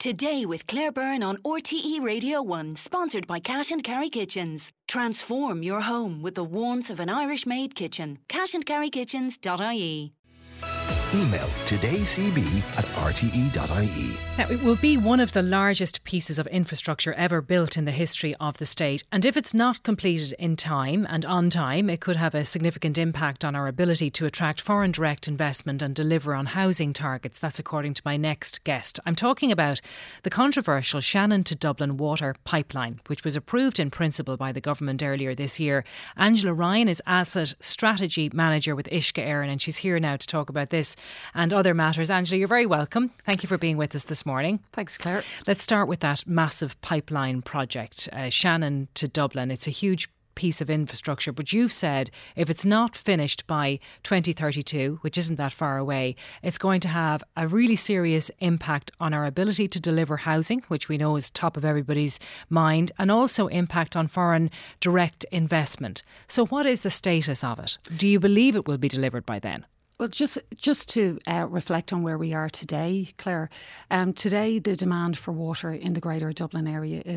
Today with Claire Byrne on RTE Radio 1, sponsored by Cash and Carry Kitchens. Transform your home with the warmth of an Irish-made kitchen. cashandcarrykitchens.ie. Email todayscb@rte.ie. Now, it will be one of the largest pieces of infrastructure ever built in the history of the state. And if it's not completed in time and on time, it could have a significant impact on our ability to attract foreign direct investment and deliver on housing targets. That's according to my next guest. I'm talking about the controversial Shannon to Dublin water pipeline, which was approved in principle by the government earlier this year. Angela Ryan is Asset Strategy Manager with Uisce Éireann, and she's here now to talk about this and other matters. Angela, you're very welcome. Thank you for being with us this morning. Thanks, Claire. Let's start with that massive pipeline project, Shannon to Dublin. It's a huge piece of infrastructure, but you've said if it's not finished by 2032, which isn't that far away, it's going to have a really serious impact on our ability to deliver housing, which we know is top of everybody's mind, and also impact on foreign direct investment. So what is the status of it? Do you believe it will be delivered by then? Well, just to reflect on where we are today, Claire, today the demand for water in the Greater Dublin area is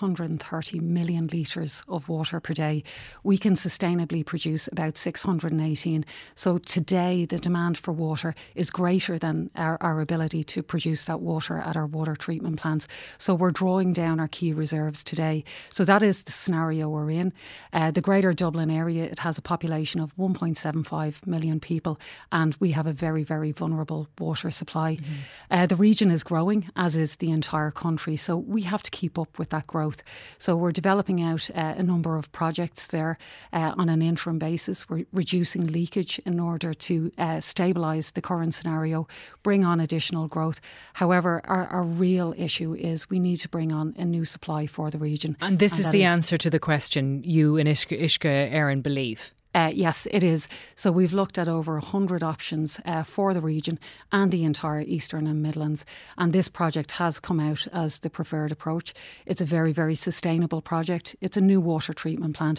630 million litres of water per day. We can sustainably produce about 618. So today the demand for water is greater than our ability to produce that water at our water treatment plants. So we're drawing down our key reserves today. So that is the scenario we're in. The Greater Dublin area, it has a population of 1.75 million people, and we have a very, very vulnerable water supply. The region is growing, as is the entire country, so we have to keep up with that growth. So we're developing out a number of projects there on an interim basis. We're reducing leakage in order to stabilise the current scenario, bring on additional growth. However, our real issue is we need to bring on a new supply for the region. And this is the answer to the question you in Uisce Éireann believe? Yes, it is. So we've looked at over 100 options for the region and the entire Eastern and Midlands. And this project has come out as the preferred approach. It's a very, very sustainable project. It's a new water treatment plant,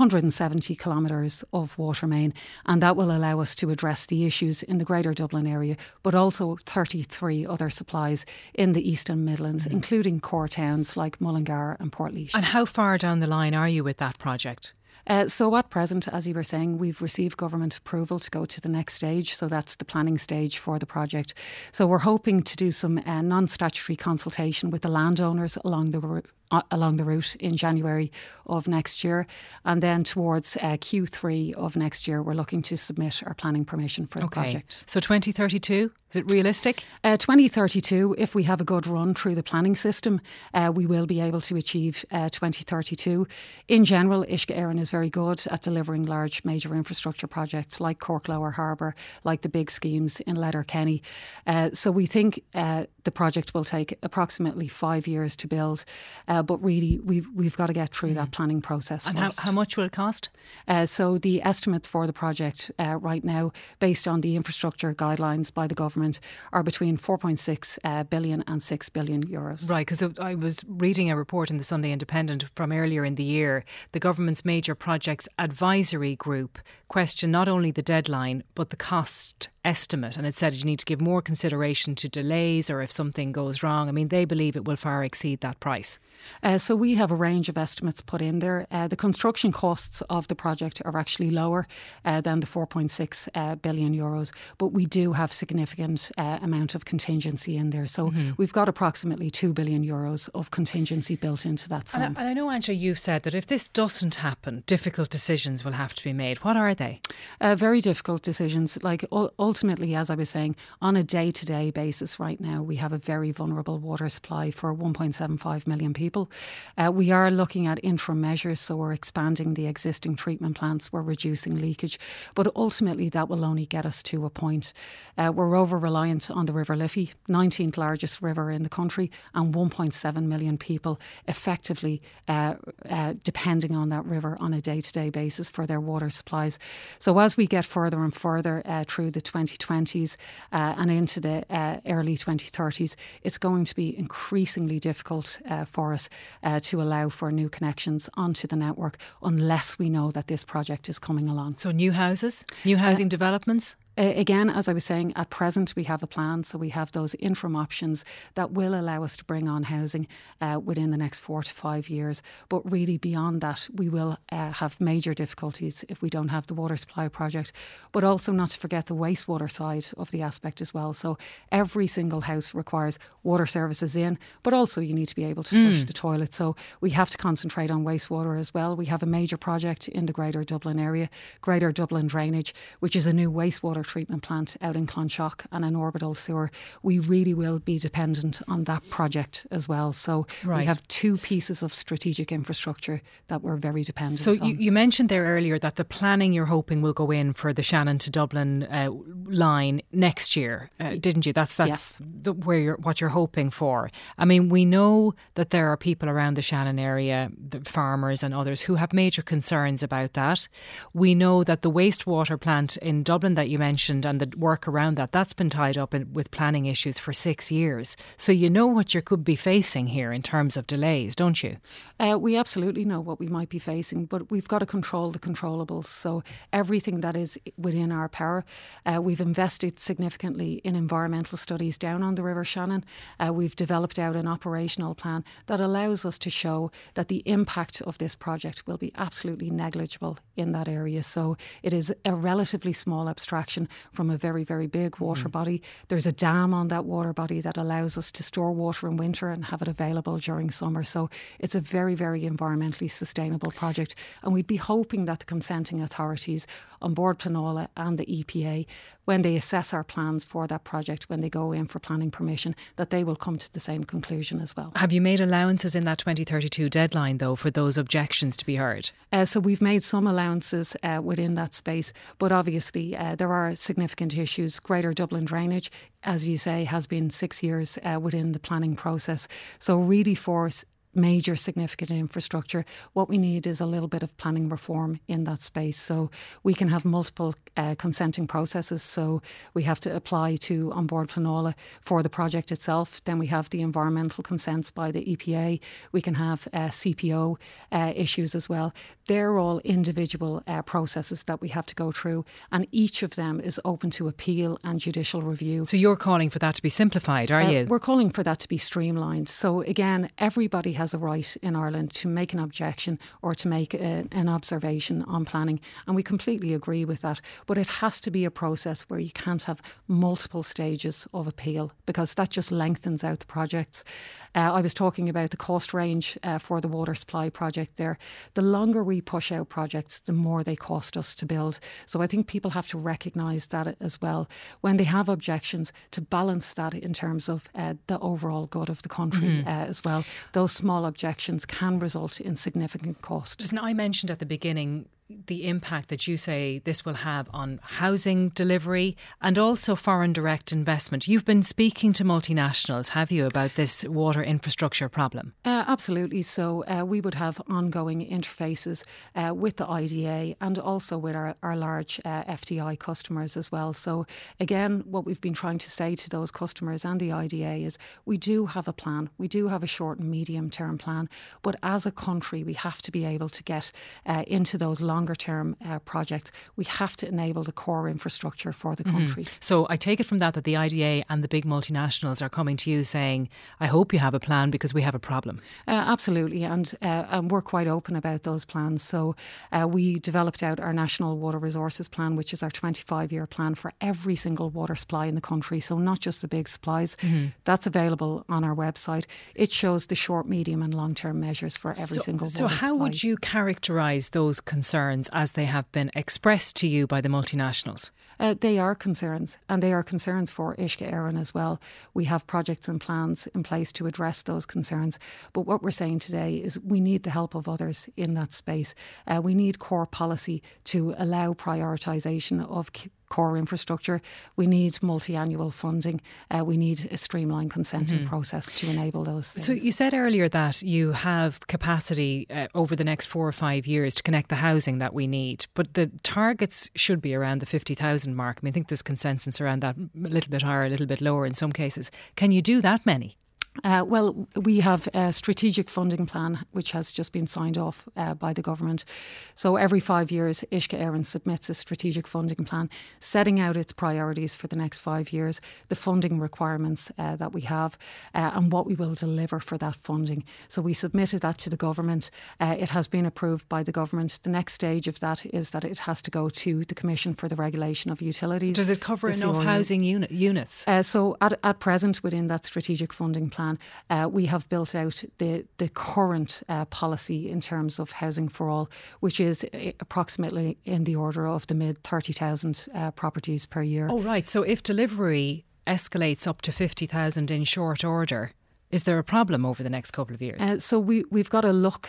170 kilometres of water main. And that will allow us to address the issues in the Greater Dublin area, but also 33 other supplies in the Eastern Midlands, including core towns like Mullingar and Portlaoise. And how far down the line are you with that project? So at present, as you were saying, we've received government approval to go to the next stage. So that's the planning stage for the project. So we're hoping to do some non-statutory consultation with the landowners along the route in January of next year. And then towards Q3 of next year, we're looking to submit our planning permission for the project. So 2032, is it realistic? 2032, if we have a good run through the planning system, we will be able to achieve 2032. In general, Uisce Éireann is very good at delivering large major infrastructure projects like Cork Lower Harbour, like the big schemes in Letterkenny. So we think the project will take approximately 5 years to build. But really, we've got to get through that planning process and first. How much will it cost? So the estimates for the project right now, based on the infrastructure guidelines by the government, are between 4.6 billion and 6 billion euros. Right, because I was reading a report in the Sunday Independent from earlier in the year. The government's Major Projects Advisory Group questioned not only the deadline, but the cost estimate. And it said you need to give more consideration to delays or if something goes wrong. I mean, they believe it will far exceed that price. So we have a range of estimates put in there. The construction costs of the project are actually lower than the 4.6 billion euros, but we do have significant amount of contingency in there. So we've got approximately 2 billion euros of contingency built into that sum. And I know, Angela, you've said that if this doesn't happen, difficult decisions will have to be made. What are they? Very difficult decisions. Like ultimately, as I was saying, on a day-to-day basis right now, we have a very vulnerable water supply for 1.75 million people. We are looking at interim measures, so we're expanding the existing treatment plants, we're reducing leakage, but ultimately that will only get us to a point. We're over-reliant on the River Liffey, 19th largest river in the country, and 1.7 million people effectively depending on that river on a day-to-day basis for their water supplies. So as we get further and further through the 2020s and into the early 2030s, it's going to be increasingly difficult for us to allow for new connections onto the network unless we know that this project is coming along. So new houses, new housing developments? Again, as I was saying, at present we have a plan, so we have those interim options that will allow us to bring on housing within the next 4 to 5 years. But really beyond that, we will have major difficulties if we don't have the water supply project. But also not to forget the wastewater side of the aspect as well. So every single house requires water services in, but also you need to be able to flush the toilet. So we have to concentrate on wastewater as well. We have a major project in the Greater Dublin area, Greater Dublin Drainage, which is a new wastewater treatment plant out in Clonshock and an orbital sewer. We really will be dependent on that project as well. So we have two pieces of strategic infrastructure that we're very dependent on. So you mentioned there earlier that the planning you're hoping will go in for the Shannon to Dublin line next year, didn't you? That's yes. What you're hoping for. I mean, we know that there are people around the Shannon area, the farmers and others, who have major concerns about that. We know that the wastewater plant in Dublin that you mentioned and the work around that's been tied up with planning issues for 6 years. So you know what you could be facing here in terms of delays, don't you? We absolutely know what we might be facing, but we've got to control the controllables. So everything that is within our power. We've invested significantly in environmental studies down on the River Shannon. We've developed out an operational plan that allows us to show that the impact of this project will be absolutely negligible in that area. So it is a relatively small abstraction from a very, very big water body. There's a dam on that water body that allows us to store water in winter and have it available during summer. So it's a very, very environmentally sustainable project. And we'd be hoping that the consenting authorities on board Pleanála and the EPA, when they assess our plans for that project, when they go in for planning permission, that they will come to the same conclusion as well. Have you made allowances in that 2032 deadline, though, for those objections to be heard? So we've made some allowances within that space, but obviously there are significant issues. Greater Dublin Drainage, as you say, has been 6 years within the planning process. So really for major significant infrastructure, what we need is a little bit of planning reform in that space. So we can have multiple consenting processes. So we have to apply to On Board Pleanála for the project itself. Then we have the environmental consents by the EPA. We can have CPO issues as well. They're all individual processes that we have to go through, and each of them is open to appeal and judicial review. So you're calling for that to be simplified, are you? We're calling for that to be streamlined. So again, everybody has a right in Ireland to make an objection or to make an observation on planning, and we completely agree with that. But it has to be a process where you can't have multiple stages of appeal, because that just lengthens out the projects. I was talking about the cost range for the water supply project there. The longer we push out projects, the more they cost us to build. So I think people have to recognise that as well when they have objections, to balance that in terms of the overall good of the country as well. Those small objections can result in significant cost. Listen, I mentioned at the beginning the impact that you say this will have on housing delivery and also foreign direct investment. You've been speaking to multinationals, have you, about this water infrastructure problem? Absolutely. So we would have ongoing interfaces with the IDA and also with our large FDI customers as well. So again, what we've been trying to say to those customers and the IDA is we do have a plan. We do have a short and medium term plan. But as a country, we have to be able to get into those longer term projects. We have to enable the core infrastructure for the country. So I take it from that the IDA and the big multinationals are coming to you saying, I hope you have a plan because we have a problem. Absolutely. And we're quite open about those plans. So we developed out our National Water Resources Plan, which is our 25-year plan for every single water supply in the country. So not just the big supplies. That's available on our website. It shows the short, medium and long-term measures for every single water supply. So how would you characterise those concerns as they have been expressed to you by the multinationals? They are concerns, and they are concerns for Uisce Éireann as well. We have projects and plans in place to address those concerns. But what we're saying today is we need the help of others in that space. We need core policy to allow prioritisation of core infrastructure. We need multi-annual funding. We need a streamlined consenting process to enable those things. So you said earlier that you have capacity over the next 4 or 5 years to connect the housing that we need, but the targets should be around the 50,000 mark. I mean, I think there's consensus around that, a little bit higher, a little bit lower in some cases. Can you do that many? Well, we have a strategic funding plan which has just been signed off by the government. So every 5 years, Uisce Éireann submits a strategic funding plan setting out its priorities for the next 5 years, the funding requirements that we have and what we will deliver for that funding. So we submitted that to the government. It has been approved by the government. The next stage of that is that it has to go to the Commission for the Regulation of Utilities. Does it cover enough housing units? So at present, within that strategic funding plan, we have built out the current policy in terms of housing for all, which is approximately in the order of the mid 30,000 properties per year. Oh, right. So if delivery escalates up to 50,000 in short order, is there a problem over the next couple of years? So we've got to look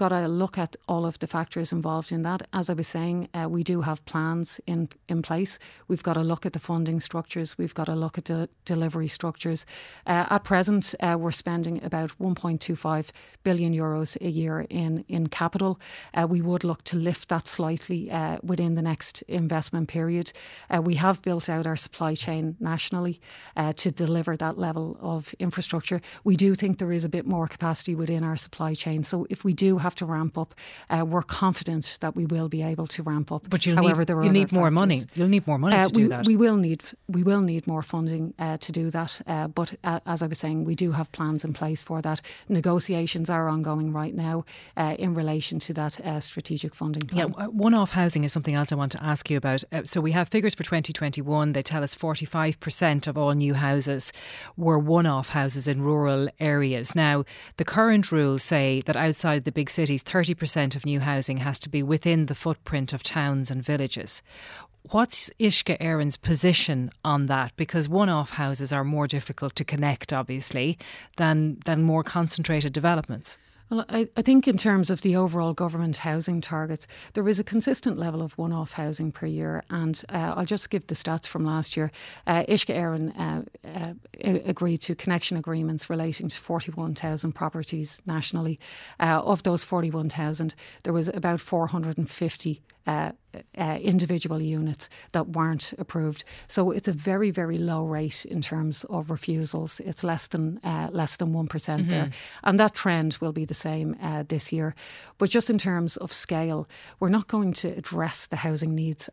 at all of the factors involved in that. As I was saying, we do have plans in place. We've got to look at the funding structures. We've got to look at the delivery structures. At present, we're spending about 1.25 billion euros a year in capital. We would look to lift that slightly within the next investment period. We have built out our supply chain nationally to deliver that level of infrastructure. We do think there is a bit more capacity within our supply chain. So if we do have to ramp up, we're confident that we will be able to ramp up. But you'll need more money. You'll need more money to do that. We will need more funding to do that. But as I was saying, we do have plans in place for that. Negotiations are ongoing right now in relation to that strategic funding plan. Yeah, one-off housing is something else I want to ask you about. So we have figures for 2021. They tell us 45% of all new houses were one-off houses in rural areas. Now, the current rules say that outside the big cities, 30% of new housing has to be within the footprint of towns and villages. What's Uisce Éireann's position on that? Because one-off houses are more difficult to connect, obviously, than more concentrated developments. Well, I think in terms of the overall government housing targets, there is a consistent level of one-off housing per year. And I'll just give the stats from last year. Uisce Éireann agreed to connection agreements relating to 41,000 properties nationally. Of those 41,000, there was about 450 individual units that weren't approved. So it's a very, very low rate in terms of refusals. It's less than 1% there. And that trend will be the same this year. But just in terms of scale, we're not going to address the housing needs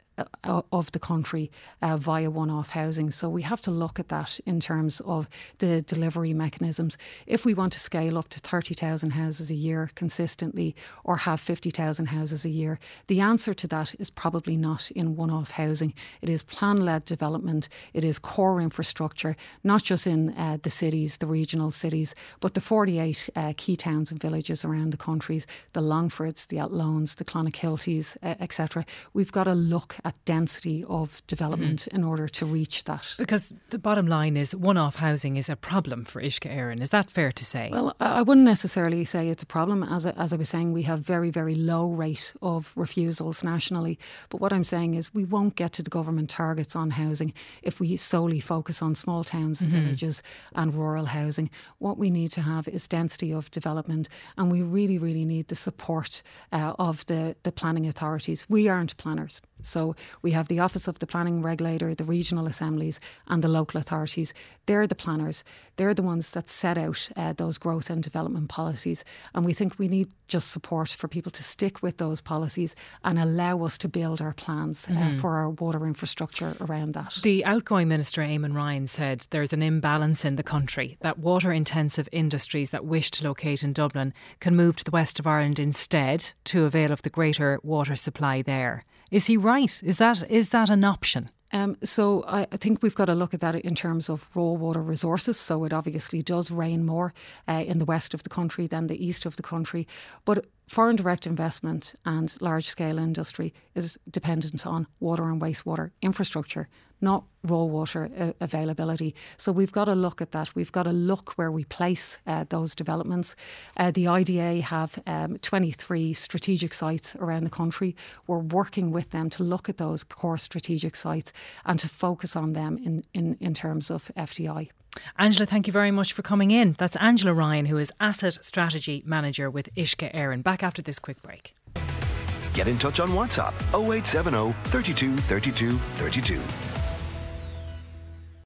of the country via one-off housing. So we have to look at that in terms of the delivery mechanisms. If we want to scale up to 30,000 houses a year consistently or have 50,000 houses a year, the answer to that is probably not in one-off housing. It is plan-led development. It is core infrastructure, not just in the cities, the regional cities, but the 48 key towns and villages around the country, the Longfords, the Atlones, the Clonakilties, etc. We've got to look at density of development in order to reach that. Because the bottom line is one-off housing is a problem for Uisce Éireann. Is that fair to say? Well, I wouldn't necessarily say it's a problem. As I was saying, we have very, very low rate of refusals nationally. But what I'm saying is we won't get to the government targets on housing if we solely focus on small towns and villages and rural housing. What we need to have is density of development, and we really, really need the support of the planning authorities. We aren't planners. So we have the Office of the Planning Regulator, the regional assemblies and the local authorities. They're the planners. They're the ones that set out those growth and development policies. And we think we need just support for people to stick with those policies and allow us to build our plans for our water infrastructure around that. The outgoing Minister, Eamon Ryan, said there's an imbalance in the country, that water-intensive industries that wish to locate in Dublin can move to the west of Ireland instead to avail of the greater water supply there. Is he right? Is that an option? So I think we've got to look at that in terms of raw water resources. So it obviously does rain more in the west of the country than the east of the country. But foreign direct investment and large-scale industry is dependent on water and wastewater infrastructure, not raw water availability. So we've got to look at that. We've got to look where we place those developments. The IDA have 23 strategic sites around the country. We're working with them to look at those core strategic sites and to focus on them in terms of FDI. Angela, thank you very much for coming in. That's Angela Ryan, who is Asset Strategy Manager with Uisce Éireann. Back after this quick break. Get in touch on WhatsApp 0870 32 32 32.